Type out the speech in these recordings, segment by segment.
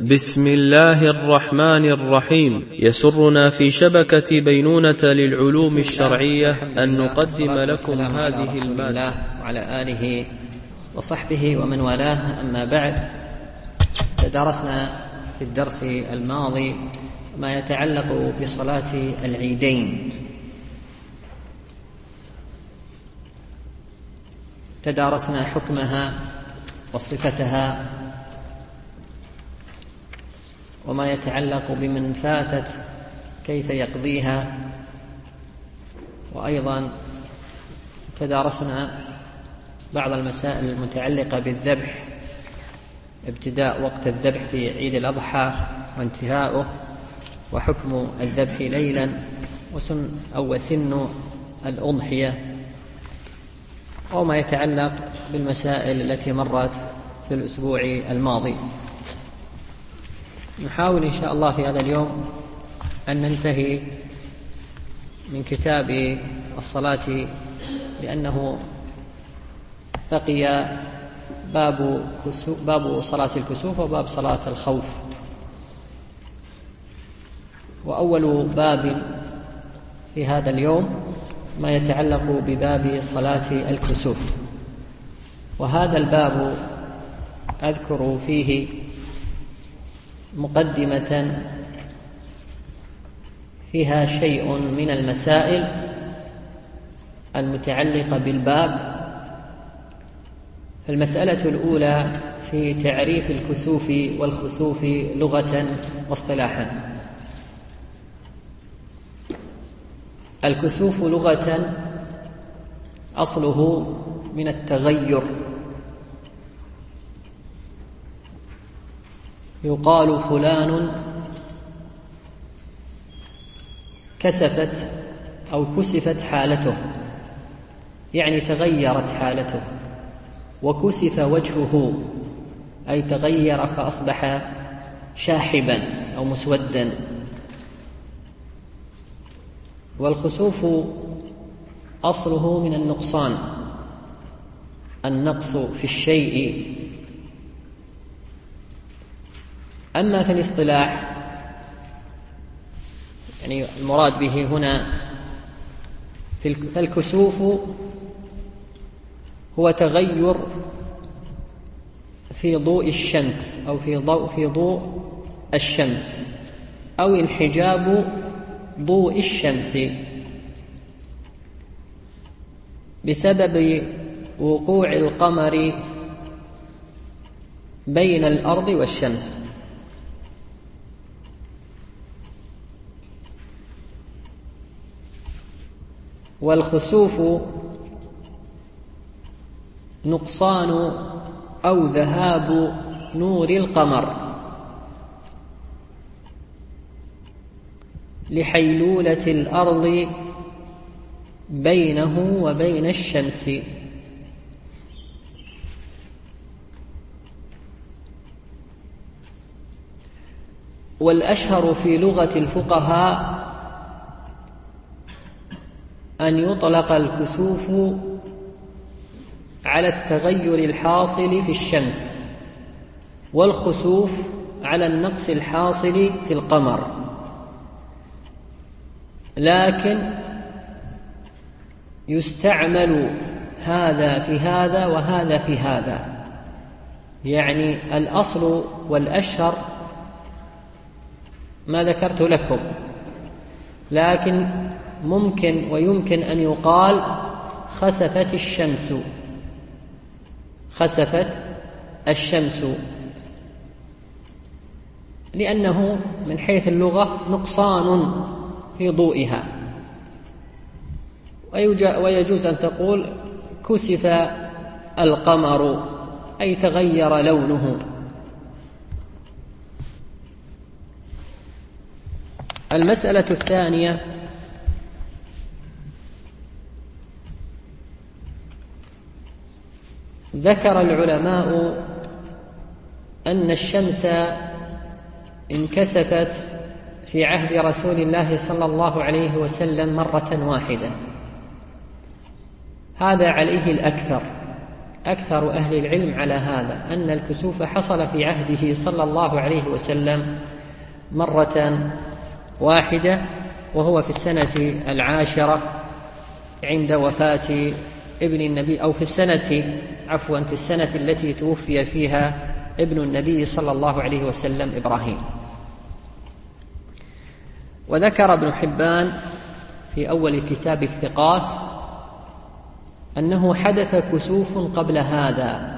بسم الله الرحمن الرحيم. يسرنا في شبكة بينونة للعلوم الشرعية أن نقدم لكم هذه المادة وعلى آله وصحبه ومن والاه. أما بعد، تدارسنا في الدرس الماضي ما يتعلق بصلاة العيدين. تدارسنا حكمها وصفتها وما يتعلق بمن فاتت كيف يقضيها، وأيضا تدارسنا بعض المسائل المتعلقة بالذبح، ابتداء وقت الذبح في عيد الأضحى وانتهاؤه، وحكم الذبح ليلا، وسن الأضحية، وما يتعلق بالمسائل التي مرت في الأسبوع الماضي. نحاول إن شاء الله في هذا اليوم أن ننتهي من كتاب الصلاة، لأنه بقي باب صلاة الكسوف وباب صلاة الخوف. وأول باب في هذا اليوم ما يتعلق بباب صلاة الكسوف، وهذا الباب أذكر فيه مقدمة فيها شيء من المسائل المتعلقة بالباب. فالمسألة الأولى في تعريف الكسوف والخسوف لغة واصطلاحا. الكسوف لغة أصله من التغير، يقال فلان كسفت أو كسفت حالته، يعني تغيرت حالته. وكسف وجهه أي تغير فأصبح شاحبا أو مسودا. والخسوف أصله من النقصان، النقص في الشيء. أما في الاصطلاح يعني المراد به هنا فالكسوف هو تغير في ضوء الشمس أو في ضوء الشمس، أو انحجاب ضوء الشمس بسبب وقوع القمر بين الأرض والشمس. والخسوف نقصان أو ذهاب نور القمر لحيلولة الأرض بينه وبين الشمس. والأشهر في لغة الفقهاء أن يطلق الكسوف على التغير الحاصل في الشمس، والخسوف على النقص الحاصل في القمر. لكن يستعمل هذا في هذا وهذا في هذا، يعني الأصل والأشهر ما ذكرت لكم، لكن ممكن ويمكن أن يقال خسفت الشمس، خسفت الشمس، لأنه من حيث اللغة نقصان في ضوئها. ويجوز أن تقول كسف القمر أي تغير لونه. المسألة الثانية ذكر العلماء أن الشمس انكسفت في عهد رسول الله صلى الله عليه وسلم مرة واحدة، هذا عليه الأكثر، أكثر أهل العلم على هذا، أن الكسوف حصل في عهده صلى الله عليه وسلم مرة واحدة، وهو في السنة 10 عند وفاة ابن النبي، أو في السنة التي توفي فيها ابن النبي صلى الله عليه وسلم إبراهيم. وذكر ابن حبان في أول كتاب الثقات أنه حدث كسوف قبل هذا،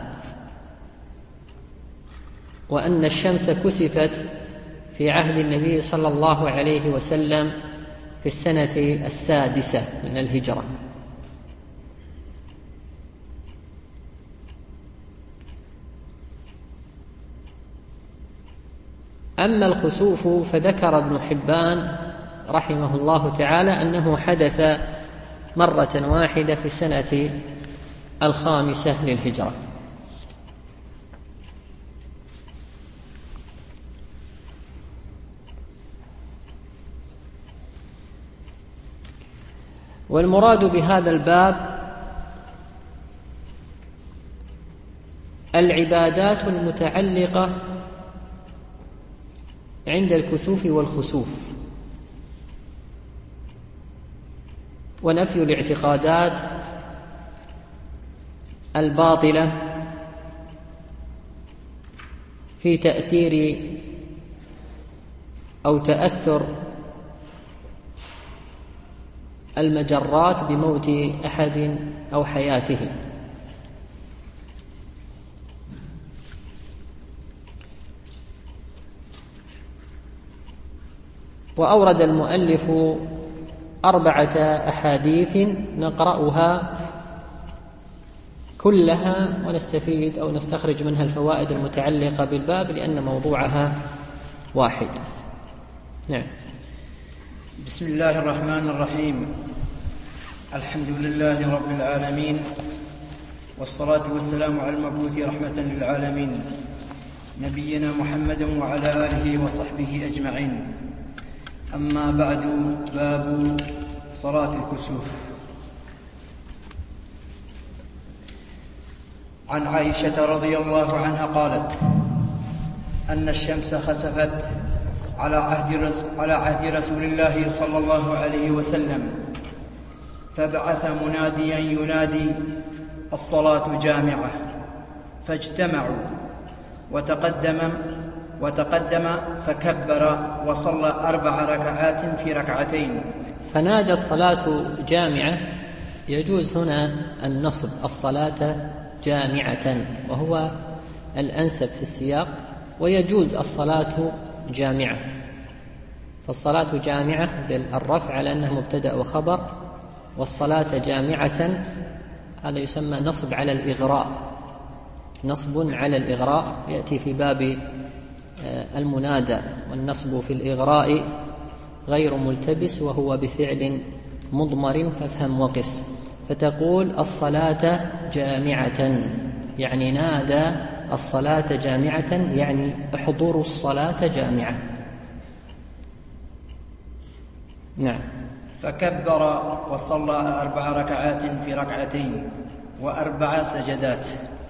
وأن الشمس كسفت في عهد النبي صلى الله عليه وسلم في السنة 6 من الهجرة. أما الخسوف فذكر ابن حبان رحمه الله تعالى أنه حدث مرة واحدة في السنة 5 للهجرة. والمراد بهذا الباب العبادات المتعلقة عند الكسوف والخسوف، ونفي الاعتقادات الباطلة في تأثير أو تأثر المجرات بموت أحد أو حياته. وأورد المؤلف 4 أحاديث نقرأها كلها ونستفيد أو نستخرج منها الفوائد المتعلقة بالباب، لأن موضوعها واحد. نعم. بسم الله الرحمن الرحيم. الحمد لله رب العالمين، والصلاة والسلام على المبعوث رحمة للعالمين نبينا محمد وعلى آله وصحبه أجمعين. أما بعد، باب صلاة الكسوف. عن عائشة رضي الله عنها قالت أن الشمس خسفت على عهد رسول الله صلى الله عليه وسلم، فبعث مناديا ينادي: الصلاة جامعة، فاجتمعوا، وتقدم فكبر وصلى 4 ركعات في ركعتين. فنادى الصلاة جامعة، يجوز هنا النصب الصلاة جامعة، وهو الأنسب في السياق، ويجوز الصلاة جامعة. فالصلاة جامعة بالرفع على أنه مبتدأ وخبر، والصلاة جامعة هذا يسمى نصب على الإغراء، نصب على الإغراء يأتي في باب المنادى. والنصب في الإغراء غير ملتبس، وهو بفعل مضمر، فافهم وقس. فتقول الصلاة جامعة، يعني نادى الصلاة جامعة، يعني احضروا الصلاة جامعة. نعم. فكبر وصلى 4 ركعات في ركعتين و4 سجدات.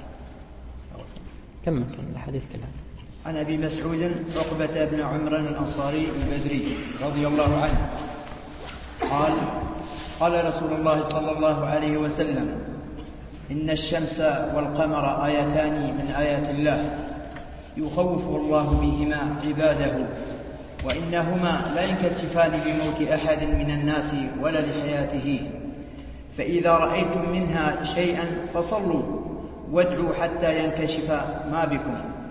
كمل الحديث كلام. عن أبي مسعود عقبة بن عمرو الأنصاري البدري رضي الله عنه قال: قال رسول الله صلى الله عليه وسلم: إن الشمس والقمر آيتان من آيات الله يخوف الله بهما عباده، وإنهما لا ينكسفان لموت أحد من الناس ولا لحياته، فإذا رأيتم منها شيئا فصلوا وادعوا حتى ينكشف ما بكم.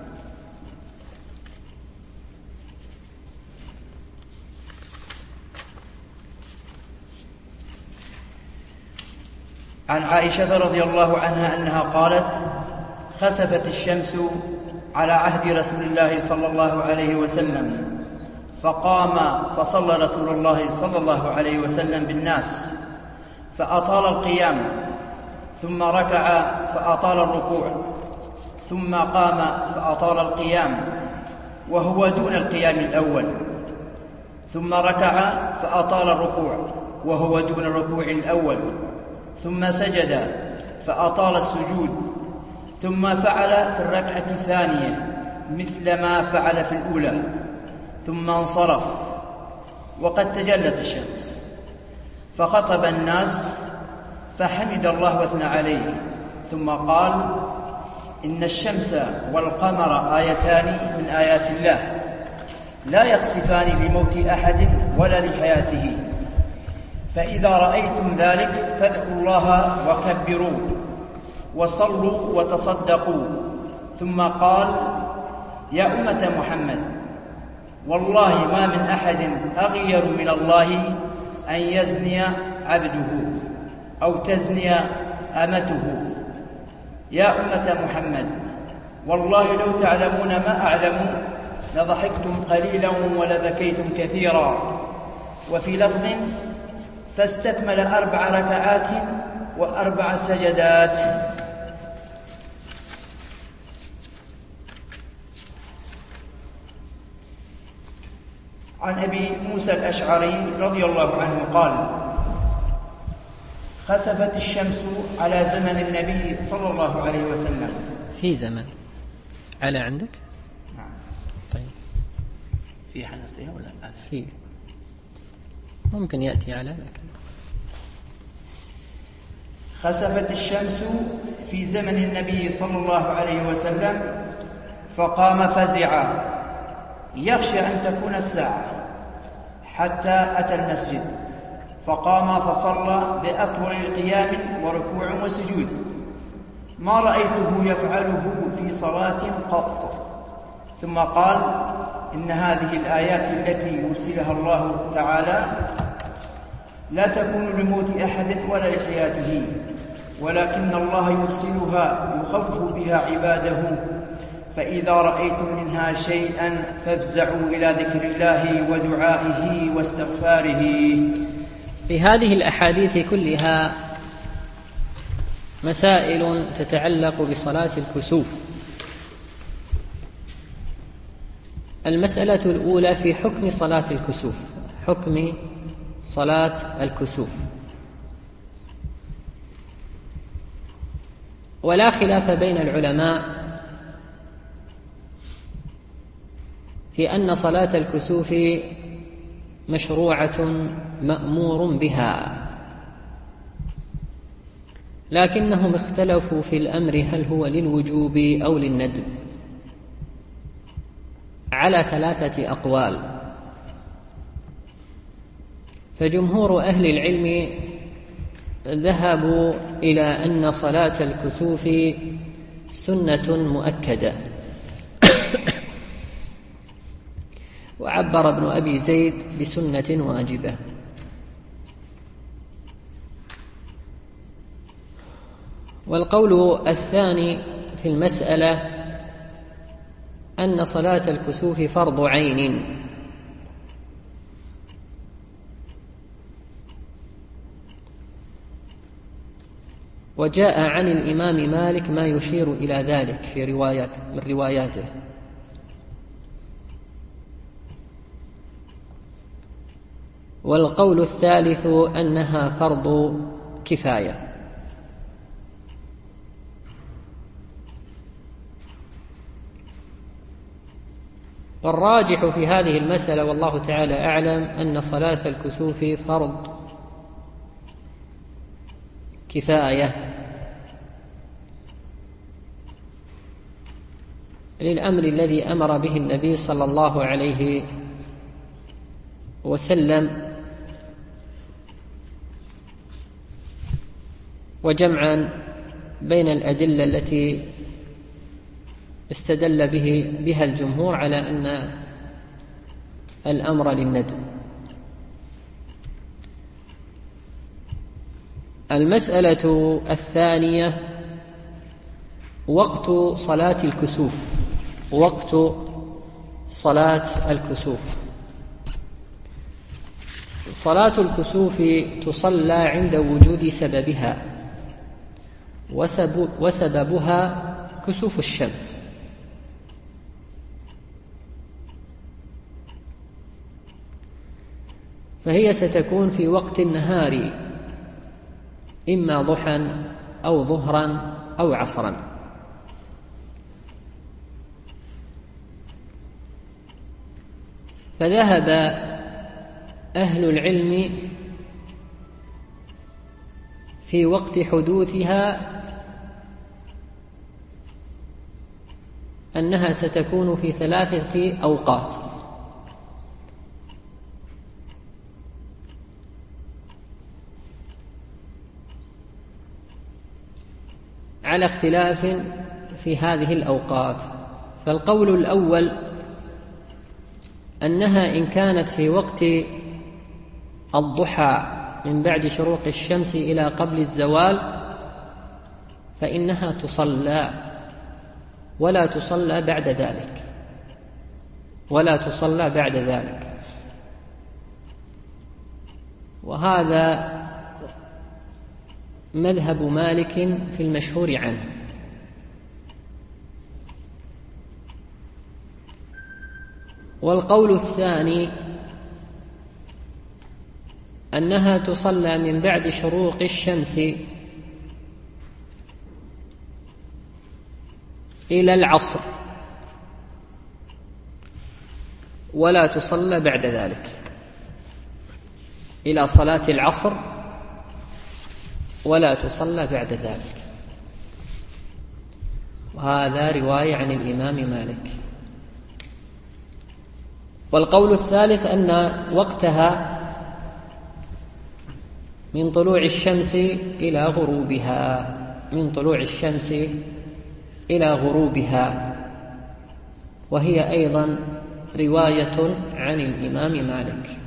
عن عائشة رضي الله عنها أنها قالت: خسفت الشمس على عهد رسول الله صلى الله عليه وسلم، فقام فصلى رسول الله صلى الله عليه وسلم بالناس، فأطال القيام، ثم ركع فأطال الركوع، ثم قام فأطال القيام وهو دون القيام الأول، ثم ركع فأطال الركوع وهو دون الركوع الأول، ثم سجد فأطال السجود ثم فعل في الركعة الثانية مثل ما فعل في الأولى، ثم انصرف وقد تجلت الشمس، فخطب الناس فحمد الله واثنى عليه، ثم قال: إن الشمس والقمر آيتان من آيات الله لا يخسفان لموت أحد ولا لحياته، فإذا رأيتم ذلك فادعوا الله وكبروا وصلوا وتصدقوا. ثم قال: يا أمة محمد، والله ما من أحد أغير من الله أن يزني عبده أو تزني أمته. يا أمة محمد، والله لو تعلمون ما أعلم لضحكتم قليلا ولبكيتم كثيرا. وفي لفظ: فاستكمل 4 ركعات و4 سجدات. عن أبي موسى الأشعري رضي الله عنه قال: خسفت الشمس على زمن النبي صلى الله عليه وسلم. في زمن على عندك؟ نعم. طيب، في حنسية ولا لا؟ في، ممكن يأتي على، لكن خسفت الشمس في زمن النبي صلى الله عليه وسلم، فقام فزعا يخشى أن تكون الساعة، حتى أتى المسجد فقام فصلى بأطول القيام وركوع وسجود ما رأيته يفعله في صلاة قط. ثم قال: إن هذه الآيات التي يرسلها الله تعالى لا تكون لموت أحد ولا لحياته، ولكن الله يرسلها يخوف بها عباده، فإذا رأيتم منها شيئا فافزعوا إلى ذكر الله ودعائه واستغفاره. في هذه الأحاديث كلها مسائل تتعلق بصلاة الكسوف. المسألة الأولى في حكم صلاة الكسوف، حكم صلاة الكسوف. ولا خلاف بين العلماء في أن صلاة الكسوف مشروعة مأمور بها، لكنهم اختلفوا في الأمر هل هو للوجوب أو للندب على 3 أقوال. فجمهور أهل العلم ذهبوا إلى أن صلاة الكسوف سنة مؤكدة، وعبر ابن أبي زيد بسنة واجبة. والقول الثاني في المسألة أن صلاة الكسوف فرض عين، وجاء عن الإمام مالك ما يشير إلى ذلك في رواياته. والقول الثالث أنها فرض كفاية. والراجح في هذه المسألة والله تعالى أعلم أن صلاة الكسوف فرض كفاية للأمر الذي أمر به النبي صلى الله عليه وسلم، وجمعا بين الأدلة التي استدل بها الجمهور على أن الأمر للندب. المسألة الثانية وقت صلاة الكسوف. وقت صلاة الكسوف، صلاة الكسوف تصلى عند وجود سببها، وسببها كسوف الشمس. فهي ستكون في وقت النهار، إما ضحى أو ظهرا أو عصرا. فذهب أهل العلم في وقت حدوثها أنها ستكون في 3 أوقات. على اختلاف في هذه الأوقات. فالقول الأول أنها إن كانت في وقت الضحى من بعد شروق الشمس إلى قبل الزوال فإنها تصلى ولا تصلى بعد ذلك، ولا تصلى بعد ذلك. وهذا مذهب مالك في المشهور عنه. والقول الثاني أنها تصلى من بعد شروق الشمس إلى العصر ولا تصلى بعد ذلك، إلى صلاة العصر ولا تصلى بعد ذلك. وهذا رواية عن الإمام مالك. والقول الثالث أن وقتها من طلوع الشمس إلى غروبها، من طلوع الشمس إلى غروبها، وهي أيضا رواية عن الإمام مالك.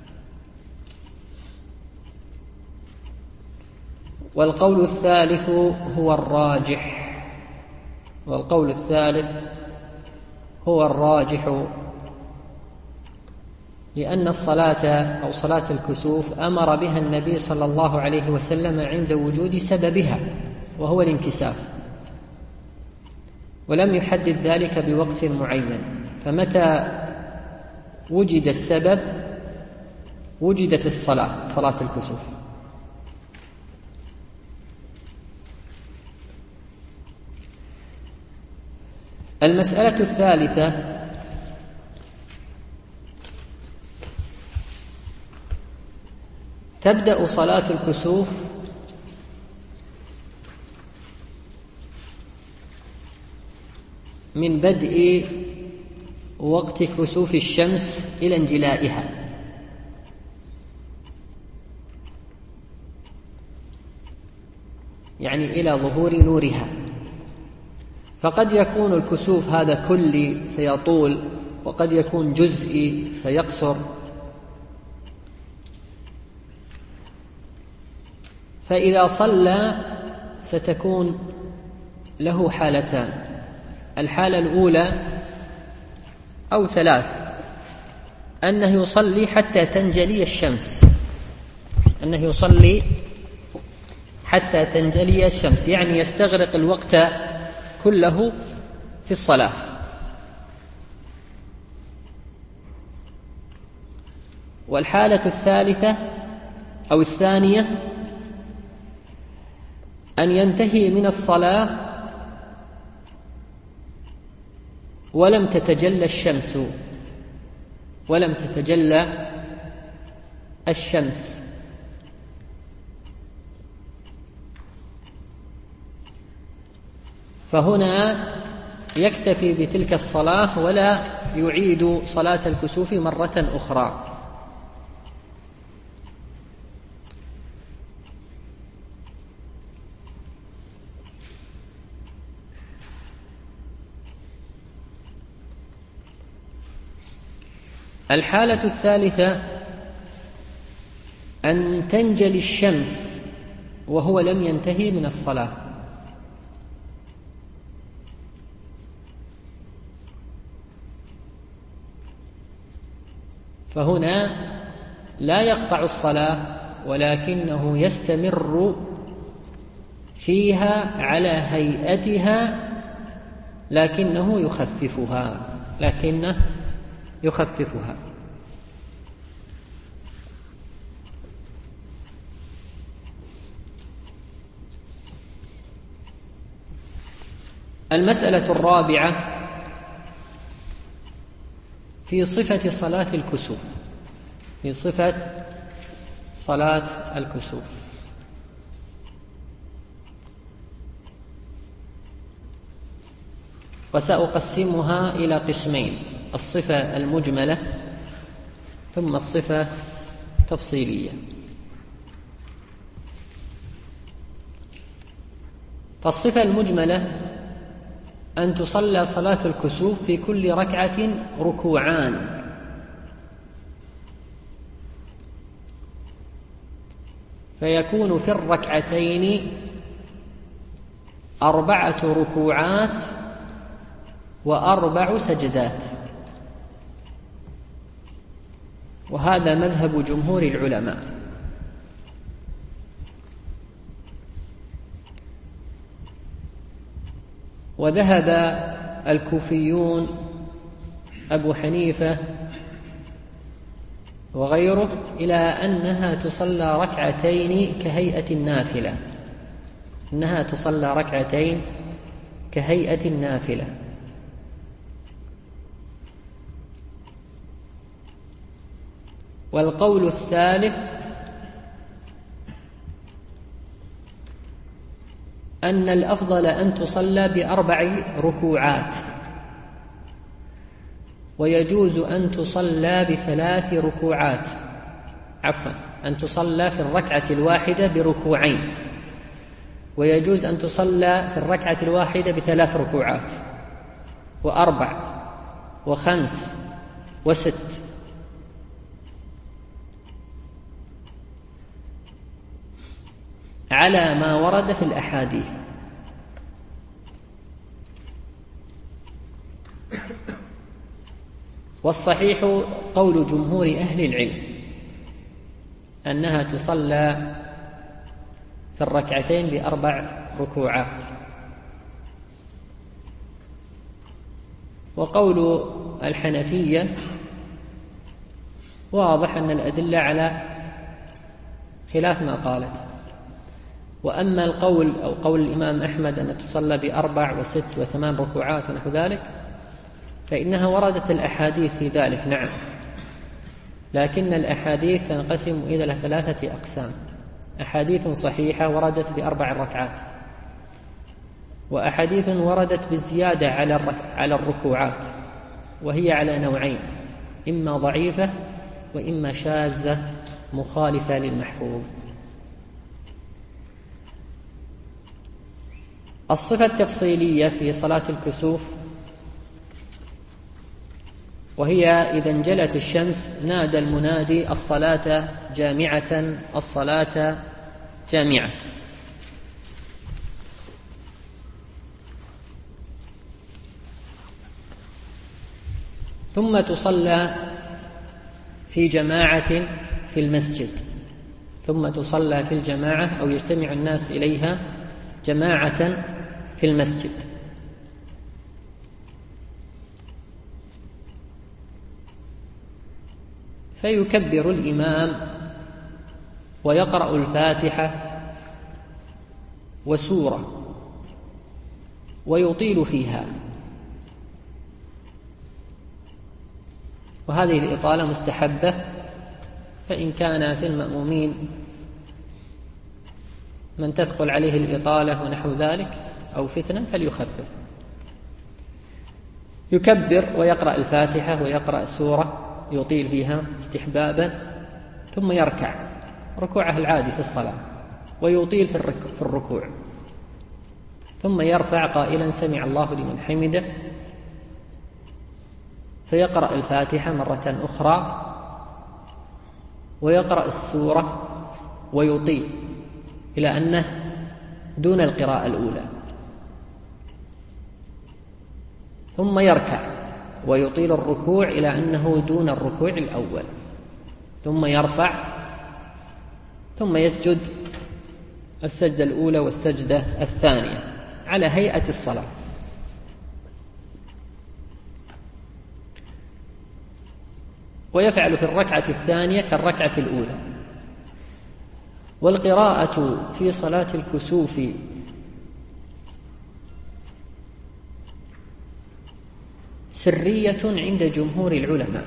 والقول الثالث هو الراجح، والقول الثالث هو الراجح، لأن الصلاة أو صلاة الكسوف أمر بها النبي صلى الله عليه وسلم عند وجود سببها وهو الانكساف، ولم يحدد ذلك بوقت معين. فمتى وجد السبب وجدت الصلاة، صلاة الكسوف. المسألة الثالثة تبدأ صلاة الكسوف من بدء وقت كسوف الشمس إلى انجلائها، يعني إلى ظهور نورها. فقد يكون الكسوف هذا كلي فيطول، وقد يكون جزئي فيقصر. فإذا صلى ستكون له حالتان: الحالة الأولى أو 3، أنه يصلي حتى تنجلي الشمس، أنه يصلي حتى تنجلي الشمس، يعني يستغرق الوقت كله في الصلاة. والحالة الثالثة أو الثانية أن ينتهي من الصلاة ولم تتجلى الشمس، ولم تتجلى الشمس، فهنا يكتفي بتلك الصلاة ولا يعيد صلاة الكسوف مرة أخرى. الحالة الثالثة أن تنجلي الشمس وهو لم ينتهي من الصلاة، فهنا لا يقطع الصلاة ولكنه يستمر فيها على هيئتها، لكنه يخففها. المسألة الرابعة في صفة صلاة الكسوف، في صفة صلاة الكسوف. وسأقسمها إلى قسمين: الصفة المجملة ثم الصفة التفصيلية. فالصفة المجملة أن تصلى صلاة الكسوف في كل ركعة ركوعان، فيكون في الركعتين 4 ركوعات و4 سجدات، وهذا مذهب جمهور العلماء. وذهب الكوفيون أبو حنيفة وغيره إلى أنها تصلى ركعتين كهيئة النافلة، أنها تصلى ركعتين كهيئة النافلة. والقول الثالث أن الأفضل أن تصلى ب4 ركوعات، ويجوز أن تصلى ب3 ركوعات، أن تصلى في الركعة الواحدة بركوعين، ويجوز أن تصلى في الركعة الواحدة ب3 ركوعات و4 و5 و6. على ما ورد في الأحاديث. والصحيح قول جمهور أهل العلم أنها تصلى في الركعتين ب4 ركوعات. وقول الحنفية واضح أن الأدلة على خلاف ما قالت. وأما القول أو قول الإمام أحمد أن تصلى ب4 و6 و8 ركوعات ونحو ذلك، فإنها وردت الأحاديث في ذلك، نعم، لكن الأحاديث تنقسم إلى 3 أقسام: أحاديث صحيحة وردت ب4 ركعات، وأحاديث وردت بالزيادة على الركوعات، وهي على نوعين: إما ضعيفة وإما شاذة مخالفة للمحفوظ. الصفة التفصيلية في صلاة الكسوف، وهي إذا انجلت الشمس نادى المنادي: الصلاة جامعة، الصلاة جامعة. ثم تصلى في جماعة في المسجد، ثم تصلى في الجماعة أو يجتمع الناس إليها جماعة في المسجد. فيكبر الإمام ويقرأ الفاتحة وسورة ويطيل فيها، وهذه الإطالة مستحبة، فإن كان في المأمومين من تثقل عليه الإطالة ونحو ذلك أو فتنة فليخفف. يكبر ويقرأ الفاتحة ويقرأ سورة يطيل فيها استحبابا، ثم يركع ركوعه العادي في الصلاة ويطيل في الركوع، ثم يرفع قائلا: سمع الله لمن حمده، فيقرأ الفاتحة مرة أخرى ويقرأ السورة ويطيل إلى أنه دون القراءة الأولى، ثم يركع ويطيل الركوع إلى أنه دون الركوع الأول، ثم يرفع، ثم يسجد السجدة الأولى والسجدة الثانية على هيئة الصلاة. ويفعل في الركعة الثانية كالركعة الأولى. والقراءة في صلاة الكسوف سرية عند جمهور العلماء،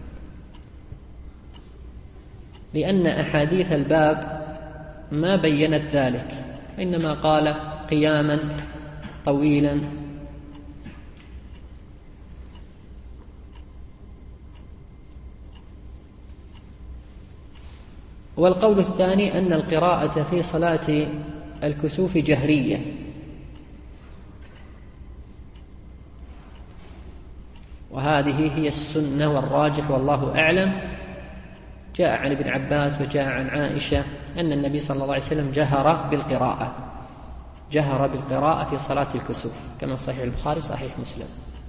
لأن أحاديث الباب ما بينت ذلك، إنما قال قياما طويلا. والقول الثاني أن القراءة في صلاة الكسوف جهرية، وهذه هي السنة والراجح والله أعلم. جاء عن ابن عباس وجاء عن عائشة أن النبي صلى الله عليه وسلم جهر بالقراءة في صلاة الكسوف، كما في صحيح البخاري وصحيح مسلم.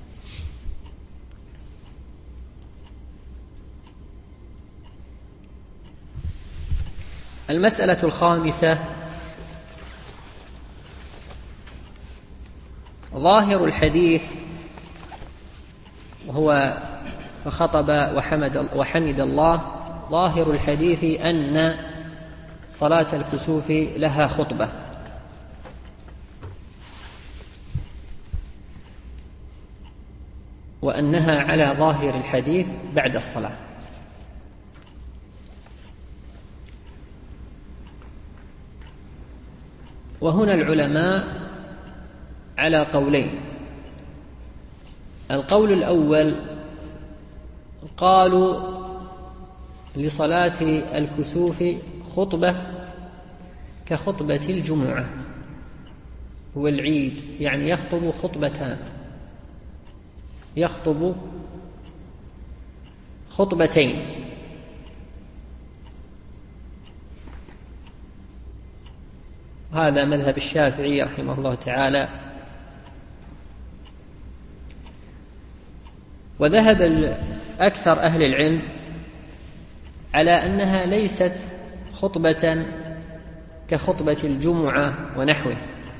المسألة الخامسة: ظاهر الحديث، وهو فخطب وحمد الله. ظاهر الحديث أن صلاة الكسوف لها خطبة، وأنها على ظاهر الحديث بعد الصلاة. وهنا العلماء على قولين. القول الأول قالوا لصلاة الكسوف خطبة كخطبة الجمعة والعيد، يعني يخطب خطبتان، يخطب خطبتين. هذا مذهب الشافعي رحمه الله تعالى. وذهب أكثر أهل العلم على أنها ليست خطبة كخطبة الجمعة ونحوه،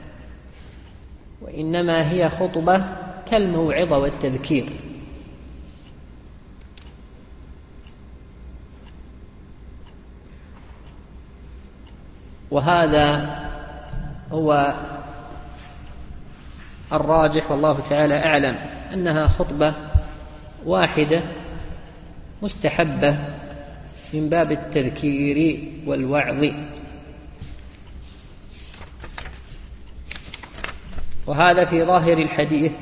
وإنما هي خطبة كالموعظة والتذكير. وهذا هو الراجح والله تعالى أعلم، أنها خطبة واحدة مستحبة من باب التذكير والوعظ. وهذا في ظاهر الحديث،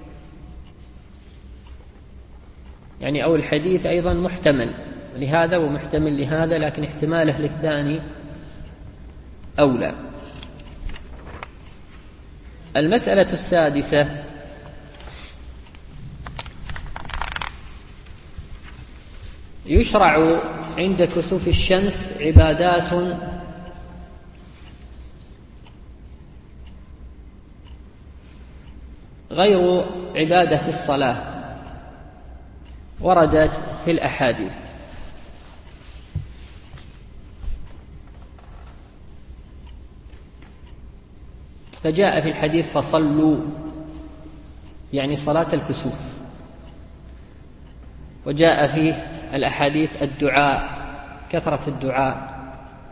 يعني أو الحديث أيضا محتمل لهذا ومحتمل لهذا، لكن احتماله للثاني أولى. المسألة السادسة: يشرع عند كسوف الشمس عبادات غير عبادة الصلاة وردت في الأحاديث. فجاء في الحديث فصلوا، يعني صلاة الكسوف. وجاء في الأحاديث الدعاء، كثرة الدعاء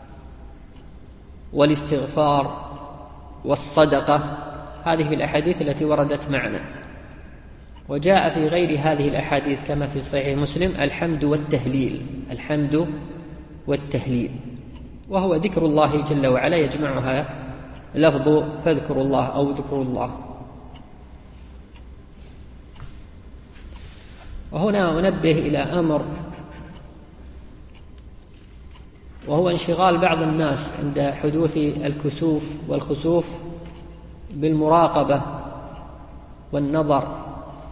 والاستغفار والصدقة، هذه الأحاديث التي وردت معنا. وجاء في غير هذه الأحاديث كما في صحيح مسلم الحمد والتهليل، الحمد والتهليل، وهو ذكر الله جل وعلا، يجمعها لفظ فاذكروا الله أو ذكروا الله. وهنا أنبه إلى أمر، وهو انشغال بعض الناس عند حدوث الكسوف والخسوف بالمراقبة والنظر،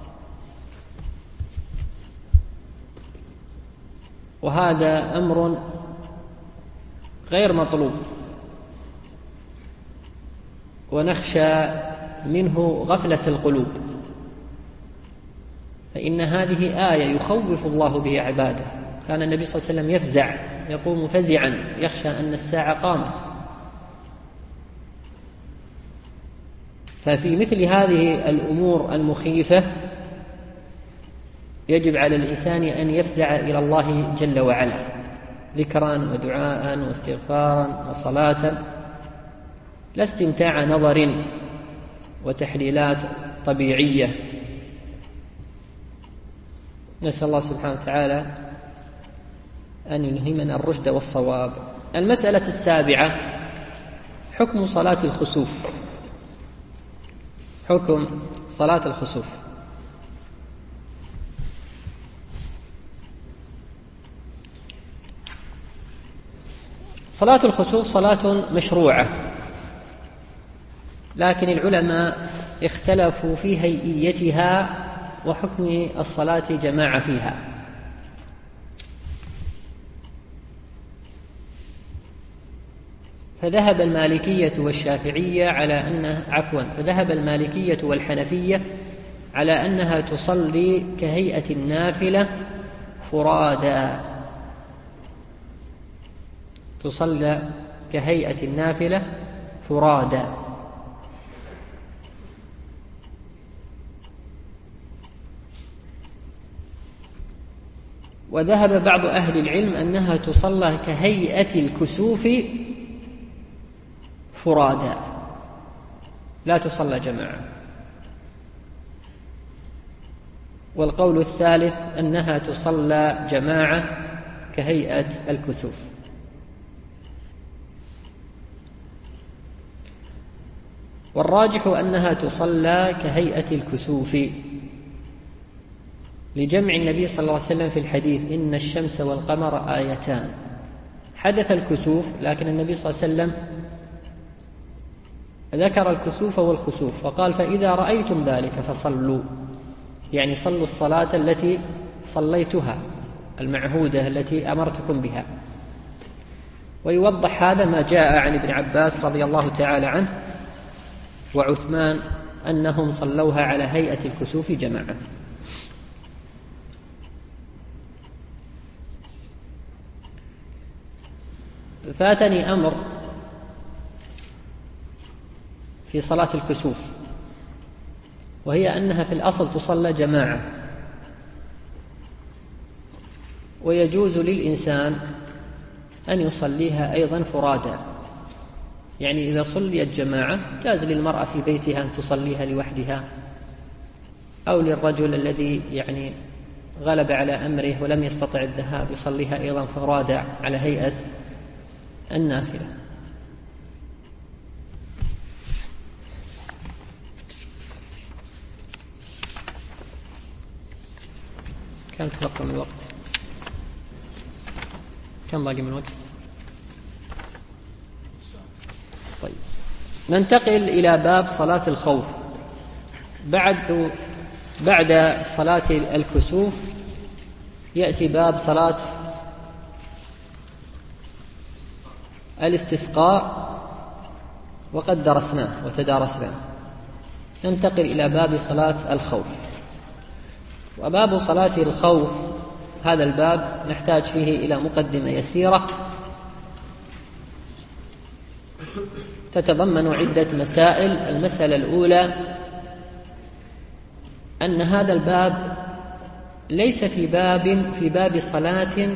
وهذا أمر غير مطلوب، ونخشى منه غفلة القلوب، فإن هذه آية يخوف الله به عباده. كان النبي صلى الله عليه وسلم يفزع، يقوم فزعا يخشى أن الساعة قامت. ففي مثل هذه الأمور المخيفة يجب على الإنسان أن يفزع إلى الله جل وعلا ذكرا ودعاء واستغفارا وصلاة، لا استمتاع نظر وتحليلات طبيعية. نسأل الله سبحانه وتعالى أن يلهمنا الرشد والصواب. المسألة السابعة: حكم صلاة الخسوف. حكم صلاة الخسوف. صلاة الخسوف صلاة مشروعة، لكن العلماء اختلفوا في هيئيتها وحكم الصلاة جماعة فيها. فذهب المالكية والشافعية على أنها فذهب المالكية والحنفية على أنها تصلي كهيئة النافلة فرادا، تصلى كهيئة النافلة فرادا. وذهب بعض أهل العلم أنها تصلى كهيئة الكسوف فرادا، لا تصلى جماعة. والقول الثالث أنها تصلى جماعة كهيئة الكسوف. والراجح أنها تصلى كهيئة الكسوف، لجمع النبي صلى الله عليه وسلم في الحديث: إن الشمس والقمر آيتان. حدث الكسوف، لكن النبي صلى الله عليه وسلم ذكر الكسوف والخسوف فقال: فإذا رأيتم ذلك فصلوا، يعني صلوا الصلاة التي صليتها المعهودة التي أمرتكم بها. ويوضح هذا ما جاء عن ابن عباس رضي الله تعالى عنه وعثمان أنهم صلوها على هيئة الكسوف جماعة. فاتني أمر في صلاة الكسوف، وهي أنها في الأصل تصلى جماعة، ويجوز للإنسان أن يصليها أيضا فرادا. يعني إذا صليت جماعة جاز للمرأة في بيتها أن تصليها لوحدها، أو للرجل الذي يعني غلب على أمره ولم يستطع الذهاب يصليها أيضا فرادا على هيئة النافلة. كم تبقى من الوقت؟ كم باقي من الوقت؟ طيب، ننتقل إلى باب صلاة الخوف. بعد صلاة الكسوف يأتي باب صلاة الاستسقاء، وقد درسناه وتدارسناه. ننتقل إلى باب صلاة الخوف. وباب صلاة الخوف هذا الباب نحتاج فيه إلى مقدمة يسيرة تتضمن عدة مسائل. المسألة الأولى أن هذا الباب ليس في باب صلاة،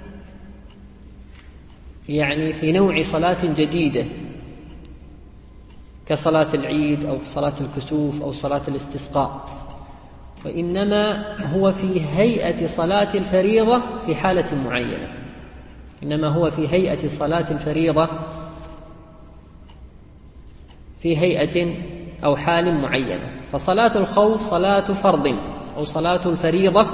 يعني في نوع صلاة جديدة كصلاة العيد أو صلاة الكسوف أو صلاة الاستسقاء، وإنما هو في هيئة صلاة الفريضة في حالة معينة. إنما هو في هيئة صلاة الفريضة في هيئة أو حال معينة. فصلاة الخوف صلاة فرض أو صلاة الفريضة.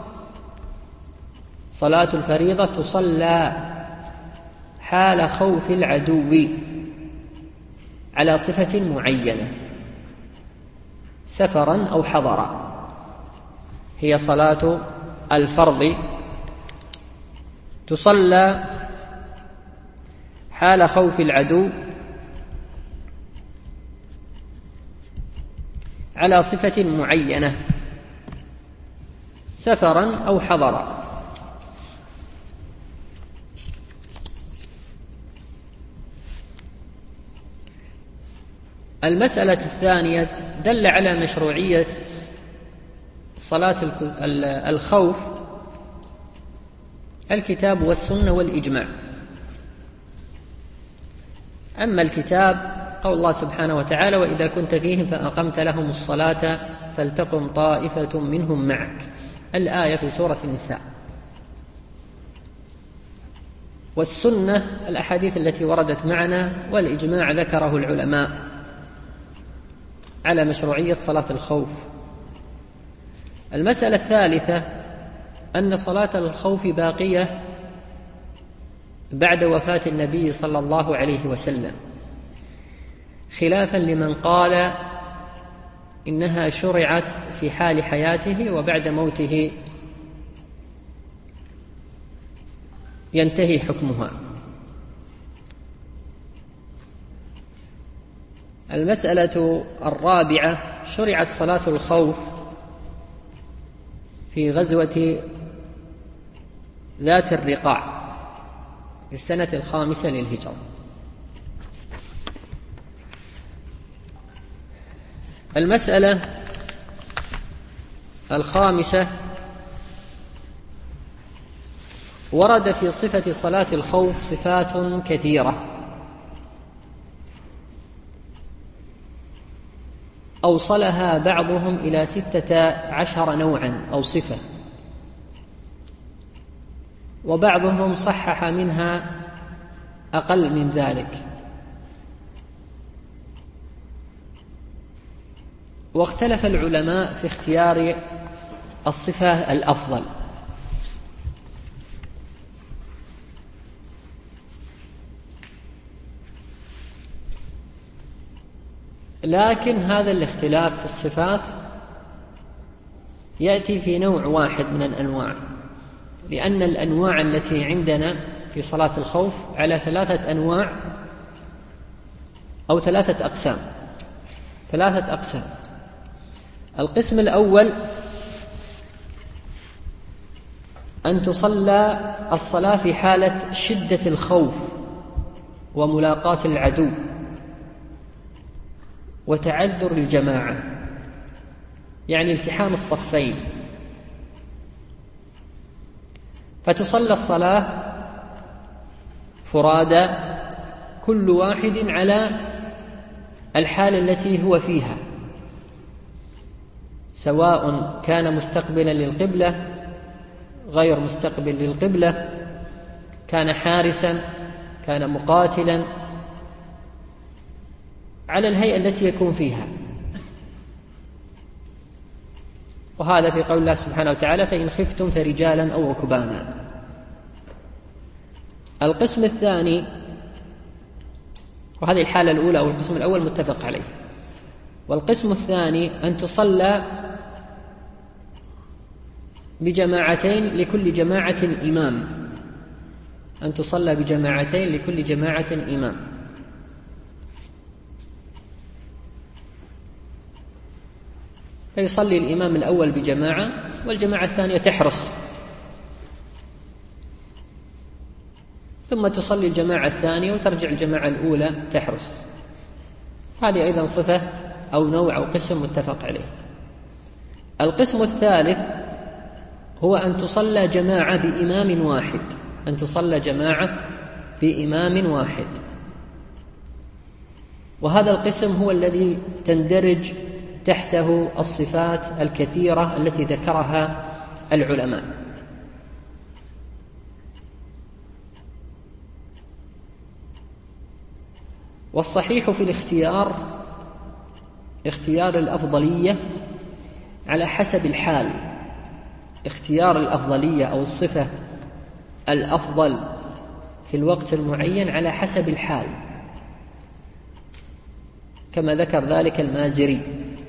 صلاة الفريضة تصلى حال خوف العدو على صفة معينة سفرا أو حضرا. هي صلاة الفرض تصلى حال خوف العدو على صفة معينة سفرا أو حضرا. المسألة الثانية دل على مشروعية صلاة الخوف الكتاب والسنة والإجماع. أما الكتاب قول الله سبحانه وتعالى: وإذا كنت فيهم فأقمت لهم الصلاة فلتقم طائفة منهم معك. الآية في سورة النساء. والسنة الأحاديث التي وردت معنا، والإجماع ذكره العلماء على مشروعية صلاة الخوف. المسألة الثالثة أن صلاة الخوف باقية بعد وفاة النبي صلى الله عليه وسلم، خلافا لمن قال إنها شرعت في حال حياته وبعد موته ينتهي حكمها. المسألة الرابعة: شرعت صلاة الخوف في غزوة ذات الرقاع في السنة 5 للهجرة. المسألة 5: ورد في صفة صلاة الخوف صفات كثيرة أوصلها بعضهم إلى 16 نوعا أو صفة، وبعضهم صحح منها أقل من ذلك، واختلف العلماء في اختيار الصفة الأفضل. لكن هذا الاختلاف في الصفات يأتي في نوع واحد من الأنواع، لأن الأنواع التي عندنا في صلاة الخوف على 3 أنواع أو 3 أقسام. 3 أقسام. القسم الأول أن تصلى الصلاة في حالة شدة الخوف وملاقاة العدو وتعذر الجماعة، يعني التحام الصفين، فتصلى الصلاة فرادى كل واحد على الحالة التي هو فيها، سواء كان مستقبلا للقبلة غير مستقبل للقبلة، كان حارسا كان مقاتلا، على الهيئة التي يكون فيها. وهذا في قول الله سبحانه وتعالى: فإن خفتم فرجالا أو ركبانا. القسم الثاني، وهذه الحالة الأولى أو القسم الأول متفق عليه، والقسم الثاني أن تصلى بجماعتين لكل جماعة إمام، أن تصلى بجماعتين لكل جماعة إمام. فيصلي الإمام الأول بجماعة والجماعة الثانية تحرس، ثم تصلي الجماعة الثانية وترجع الجماعة الأولى تحرس. هذه أيضا صفة أو نوع أو قسم متفق عليه. القسم الثالث هو أن تصلى جماعة بإمام واحد، أن تصلى جماعة بإمام واحد، وهذا القسم هو الذي تندرج تحته الصفات الكثيرة التي ذكرها العلماء. والصحيح في الاختيار اختيار الأفضلية على حسب الحال، اختيار الأفضلية أو الصفة الأفضل في الوقت المعين على حسب الحال، كما ذكر ذلك المازري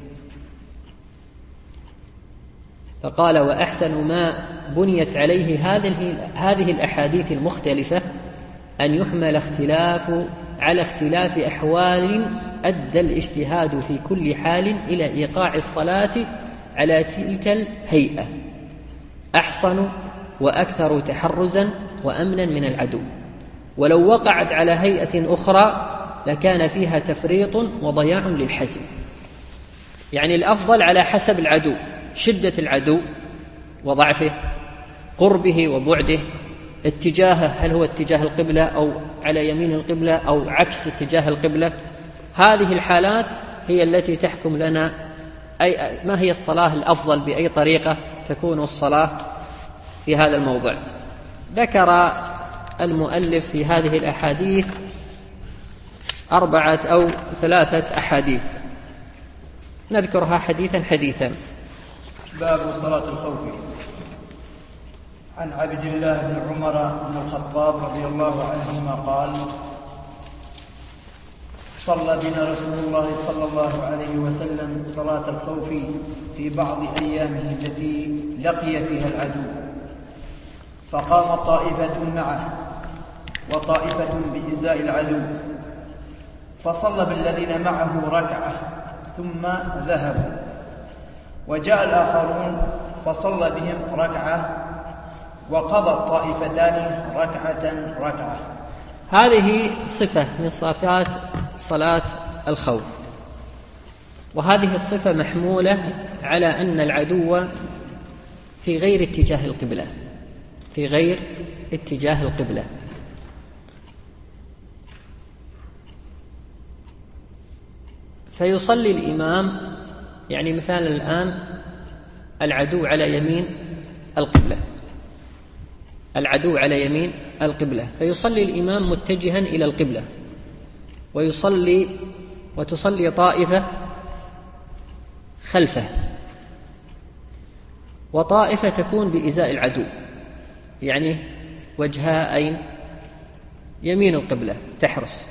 فقال: وأحسن ما بنيت عليه هذه الأحاديث المختلفة أن يحمل على اختلاف أحوال أدى الاجتهاد في كل حال إلى إيقاع الصلاة على تلك الهيئة، أحصن وأكثر تحرزا وأمنا من العدو، ولو وقعت على هيئة أخرى لكان فيها تفريط وضياع للحزم. يعني الأفضل على حسب العدو، شدة العدو وضعفه، قربه وبعده، اتجاهه هل هو اتجاه القبلة أو على يمين القبلة أو عكس اتجاه القبلة. هذه الحالات هي التي تحكم لنا أي ما هي الصلاة الأفضل، بأي طريقة تكون الصلاة في هذا الموضع. ذكر المؤلف في هذه الأحاديث 4 أو 3 أحاديث، نذكرها حديثا حديثا. باب صلاة الخوف. عن عبد الله بن عمر بن الخطاب رضي الله عنهما قال: صلى بنا رسول الله صلى الله عليه وسلم صلاة الخوف في بعض أيامه التي لقي فيها العدو، فقام طائفة معه وطائفة بإزاء العدو، فصلى بالذين معه ركعة ثم ذهبوا، وجاء الآخرون فصلى بهم ركعة، وقضى الطائفتان ركعة. هذه صفة من صفات صلاة الخوف، وهذه الصفة محمولة على أن العدو في غير اتجاه القبلة، فيصلي الإمام، يعني مثلا الآن العدو على يمين القبلة، فيصلي الإمام متجها إلى القبلة، وتصلي طائفة خلفه، وطائفة تكون بإزاء العدو، يعني وجهها أين؟ يمين القبلة تحرس.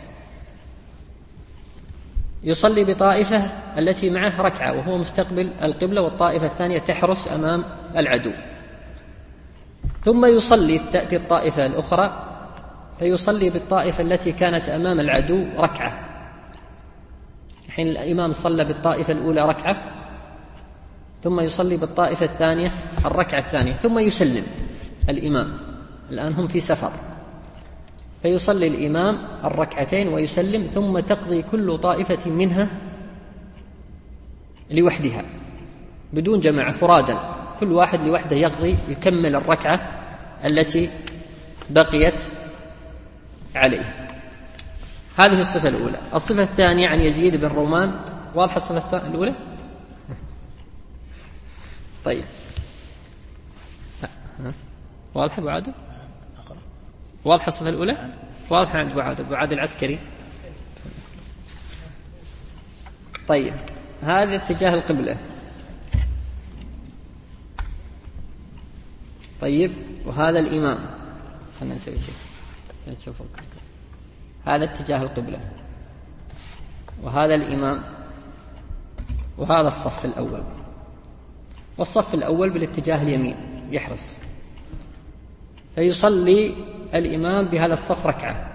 يصلي بطائفة التي معه ركعة وهو مستقبل القبلة، والطائفة الثانية تحرس أمام العدو. ثم تأتي الطائفة الأخرى فيصلي بالطائفة التي كانت أمام العدو ركعة. حين الإمام صلى بالطائفة الأولى ركعة، ثم يصلي بالطائفة الثانية الركعة الثانية، ثم يسلم الإمام. الآن هم في سفر، فيصلي الإمام الركعتين ويسلم، ثم تقضي كل طائفة منها لوحدها بدون جماعة، فرادا، كل واحد لوحده يكمل الركعة التي بقيت عليه. هذه الصفة الأولى. الصفة الثانية عن يزيد بن رومان. واضحة الصفة الأولى؟ طيب، واضحة أبو عادل؟ واضحة الصفة الأولى؟ واضحة عند أبو عادل العسكري. طيب، هذا اتجاه القبلة. طيب، وهذا الإمام، خلنا نسوي شيء نشوف. هذا اتجاه القبلة، وهذا الإمام، وهذا الصف الأول، والصف الأول بالاتجاه اليمين يحرس، فيصلي الإمام بهذا الصف ركعة،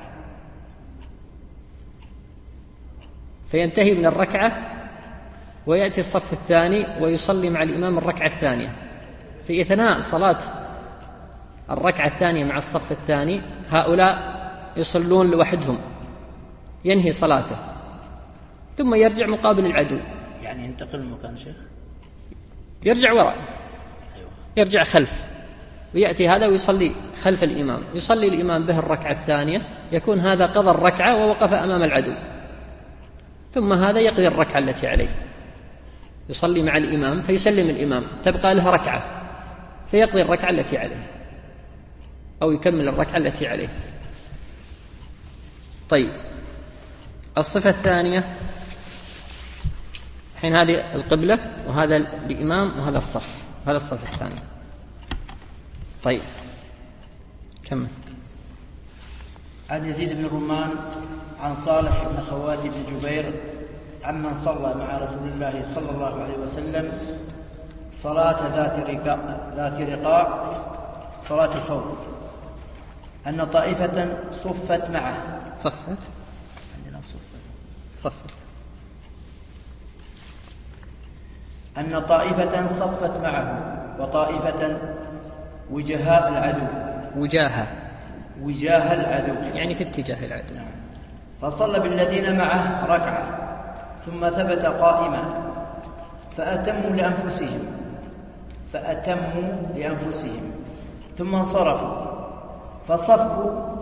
فينتهي من الركعة ويأتي الصف الثاني ويصلي مع الإمام الركعة الثانية. في أثناء صلاة الركعة الثانية مع الصف الثاني هؤلاء يصلون لوحدهم، ينهي صلاته ثم يرجع مقابل العدو. يعني ينتقل المكان شيخ، يرجع وراء، يرجع خلف، ويأتي هذا ويصلي خلف الإمام، يصلي الإمام به الركعة الثانية، يكون هذا قضى الركعة ووقف أمام العدو، ثم هذا يقضي الركعة التي عليه، يصلي مع الإمام فيسلم الإمام، تبقى له ركعة فيقضي الركعة التي عليه أو يكمل الركعة التي عليه. طيب، الصفة الثانية، حين هذه القبلة وهذا الإمام وهذا الصف، هذا الصف الثاني. طيب، كمل. عن يزيد بن رومان عن صالح بن خواتي بن جبير عمن صلى مع رسول الله صلى الله عليه وسلم صلاة ذات رقاع صلاة الخوف، أن طائفة صفت معه. أن طائفة صفت معه وطائفة وجهاء العدو. وجاه العدو يعني في اتجاه العدو. فصلى بالذين معه ركعة ثم ثبت قائما فأتموا لأنفسهم ثم انصرفوا، فصفوا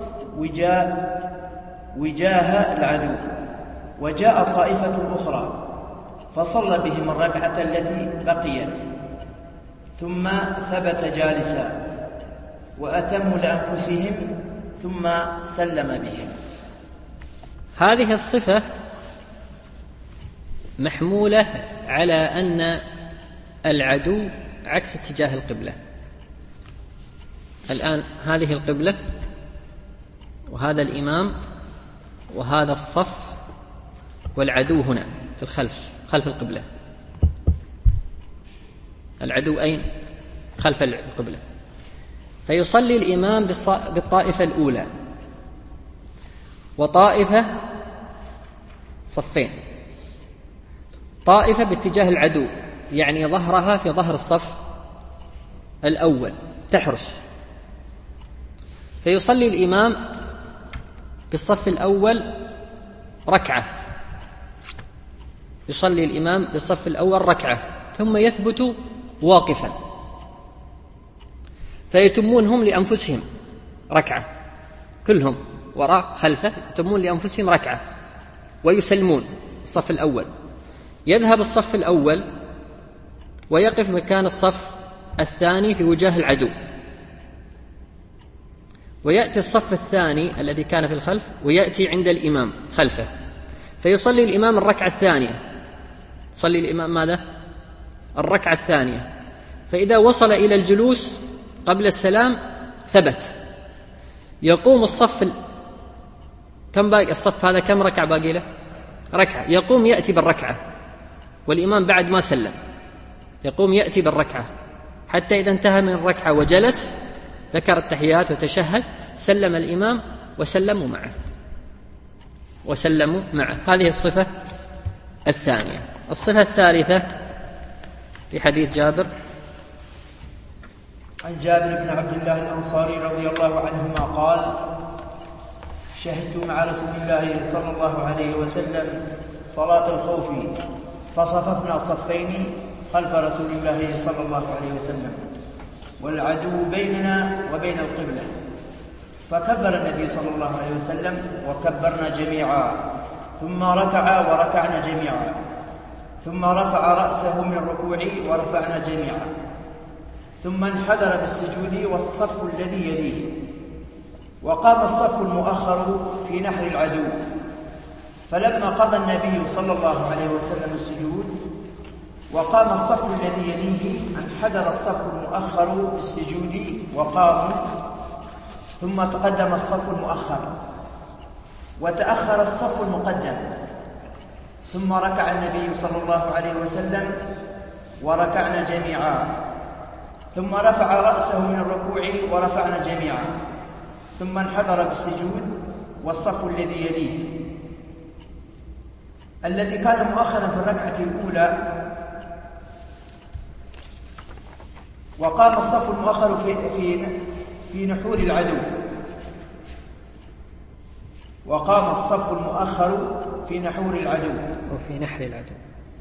وجاه العدو، وجاء طائفة أخرى فصلى بهم الركعة التي بقيت، ثم ثبت جالسا وأتموا لأنفسهم ثم سلم بهم. هذه الصفة محمولة على أن العدو عكس اتجاه القبلة. الآن هذه القبلة وهذا الإمام وهذا الصف والعدو هنا في الخلف، خلف القبلة. العدو أين؟ خلف القبلة. فيصلي الإمام بالطائفة الأولى، وطائفة صفين، طائفة باتجاه العدو يعني ظهرها في ظهر الصف الأول تحرس. فيصلي الإمام بالصف الأول ركعة، يصلي الإمام بالصف الأول ركعة ثم يثبت واقفا، فيتمون هم لأنفسهم ركعة، كلهم وراء خلفه يتمون لأنفسهم ركعة ويسلمون الصف الأول. يذهب الصف الأول ويقف مكان الصف الثاني في وجاه العدو، ويأتي الصف الثاني الذي كان في الخلف ويأتي عند الإمام خلفه، فيصلي الإمام الركعة الثانية. صلي الإمام ماذا؟ الركعة الثانية. فإذا وصل إلى الجلوس قبل السلام ثبت، يقوم الصف كم باقي الصف هذا؟ كم ركعة باقي له؟ ركعة. يقوم يأتي بالركعة والإمام بعد ما سلم، يقوم يأتي بالركعة حتى إذا انتهى من الركعة وجلس ذكر التحيات وتشهد، سلم الإمام وسلموا معه. هذه الصفة الثانية. الصفة الثالثة في حديث جابر. عن جابر بن عبد الله الأنصاري رضي الله عنهما قال: شهدت مع رسول الله صلى الله عليه وسلم صلاة الخوف، فصففنا صفين خلف رسول الله صلى الله عليه وسلم، والعدو بيننا وبين القبلة، فكبر النبي صلى الله عليه وسلم وكبرنا جميعا، ثم ركع وركعنا جميعا، ثم رفع رأسه من الركوع ورفعنا جميعا، ثم انحدر بالسجود والصف الذي يليه، وقام الصف المؤخر في نحر العدو، فلما قضى النبي صلى الله عليه وسلم السجود وقام الصف الذي يليه انحدر الصف المؤخر بالسجود وقاموا، ثم تقدم الصف المؤخر وتأخر الصف المقدم، ثم ركع النبي صلى الله عليه وسلم وركعنا جميعا، ثم رفع رأسه من الركوع ورفعنا جميعا، ثم انحدر بالسجود والصف الذي يليه الذي كان مؤخرا في الركعة الأولى، وقام الصف المؤخر في نحور العدو، وقام الصف المؤخر في نحور العدو وفي نحر العدو.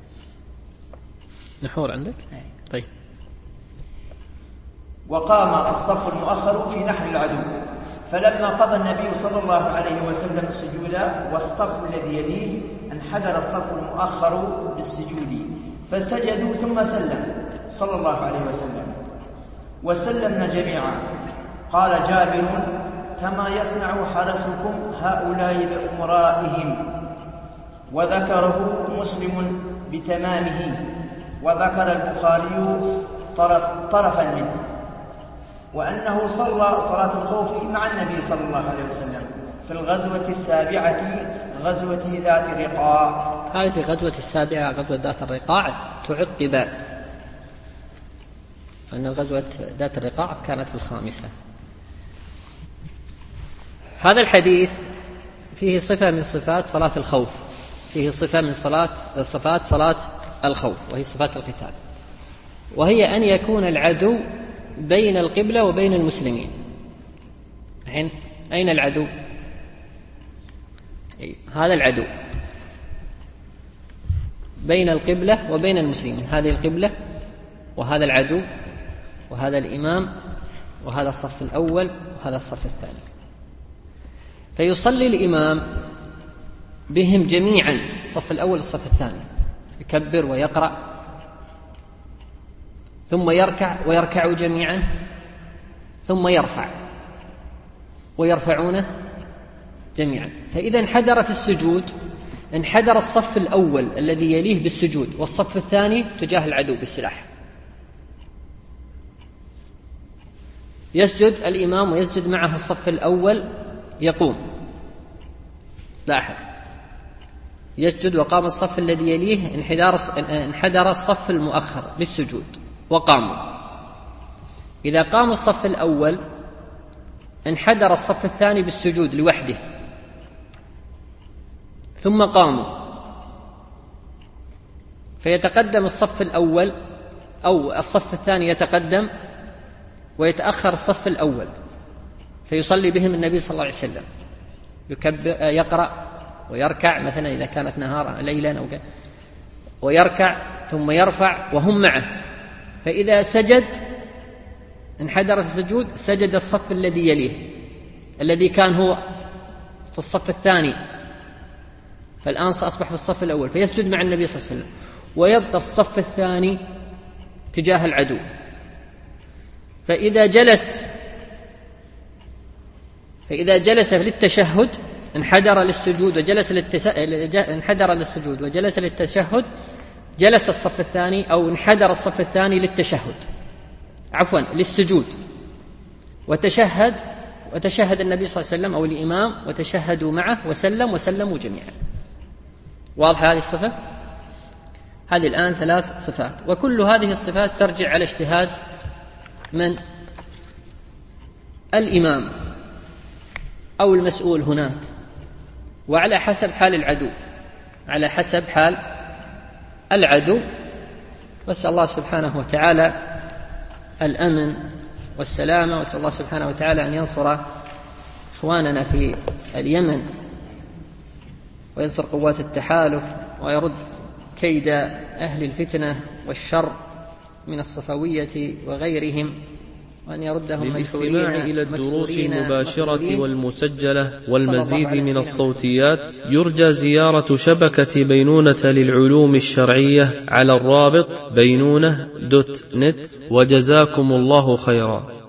نحور عندك؟ طيب. وقام الصف المؤخر في نحر العدو، فلما قضى النبي صلى الله عليه وسلم السجود والصف الذي يليه انحدر الصف المؤخر بالسجود، فسجدوا ثم سلم صلى الله عليه وسلم وسلمنا جميعا. قال جابر: كما يصنع حرسكم هؤلاء بأمرائهم. وذكره مسلم بتمامه، وذكر البخاري طرفا منه، وأنه صلى صلاة الخوف مع النبي صلى الله عليه وسلم في الغزوة السابعة، غزوة ذات الرقاع. هذه الغزوة السابعة غزوة ذات الرقاع تعقب أن الغزوة ذات الرقاع كانت في الخامسة. هذا الحديث فيه صفة من صفات صلاة الخوف، فيه صفة من صفات صلاة الخوف، وهي صفات القتال، وهي أن يكون العدو بين القبلة وبين المسلمين. الحين أين العدو؟ هذا العدو بين القبلة وبين المسلمين، هذه القبلة وهذا العدو وهذا الإمام وهذا الصف الأول وهذا الصف الثاني. فيصلي الإمام بهم جميعا، الصف الأول والصف الثاني، يكبر ويقرأ، ثم يركع ويركعوا جميعا، ثم يرفع ويرفعونه جميعا. فإذا انحدر في السجود انحدر الصف الأول الذي يليه بالسجود، والصف الثاني تجاه العدو بالسلاح. يسجد الإمام ويسجد معه الصف الأول، يقوم، لاحظ، يسجد وقام الصف الذي يليه، انحدر الصف المؤخر للسجود وقاموا. إذا قام الصف الأول انحدر الصف الثاني بالسجود لوحده، ثم قاموا، فيتقدم الصف الأول أو الصف الثاني يتقدم ويتأخر الصف الأول، فيصلي بهم النبي صلى الله عليه وسلم، يقرأ ويركع، مثلا إذا كانت نهارا ليلا أو ويركع ثم يرفع وهم معه. فإذا سجد انحدر السجود سجد الصف الذي يليه الذي كان هو في الصف الثاني، فالآن أصبح في الصف الأول، فيسجد مع النبي صلى الله عليه وسلم، ويبقى الصف الثاني تجاه العدو. فإذا جلس للتشهد انحدر للسجود وجلس للتشهد، جلس الصف الثاني أو انحدر الصف الثاني للسجود، وتشهد النبي صلى الله عليه وسلم أو الإمام وتشهدوا معه وسلموا جميعا. واضح هذه الصفة؟ هذه الآن 3 صفات، وكل هذه الصفات ترجع على اجتهاد من؟ الإمام أو المسؤول هناك، وعلى حسب حال العدو. واسأل الله سبحانه وتعالى الأمن والسلامة، واسأل الله سبحانه وتعالى أن ينصر إخواننا في اليمن وينصر قوات التحالف ويرد كيد أهل الفتنة والشر من الصفوية وغيرهم، وأن يردهم للاستماع إلى الدروس المباشرة والمسجلة والمزيد من الصوتيات يرجى زيارة شبكة بينونة للعلوم الشرعية على الرابط بينونة.net، وجزاكم الله خيرا.